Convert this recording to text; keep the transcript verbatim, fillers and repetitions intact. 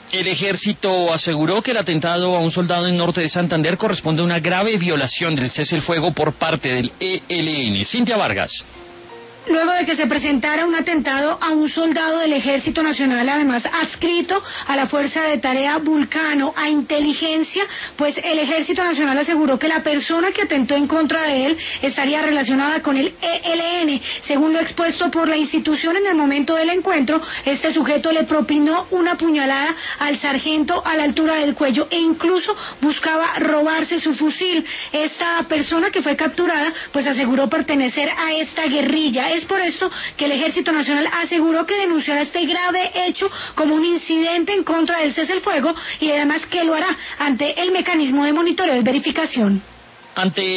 El ejército aseguró que el atentado a un soldado en norte de Santander corresponde a una grave violación del cese el fuego por parte del E L N. Cintia Vargas. Luego de que se presentara un atentado a un soldado del Ejército Nacional, además adscrito a la Fuerza de Tarea Vulcano, a inteligencia, pues el Ejército Nacional aseguró que la persona que atentó en contra de él estaría relacionada con el E L N. Según lo expuesto por la institución en el momento del encuentro, este sujeto le propinó una puñalada al sargento a la altura del cuello e incluso buscaba robarse su fusil. Esta persona que fue capturada, pues aseguró pertenecer a esta guerrilla. Es por esto que el Ejército Nacional aseguró que denunciará este grave hecho como un incidente en contra del cese el fuego y además que lo hará ante el mecanismo de monitoreo y verificación. Ante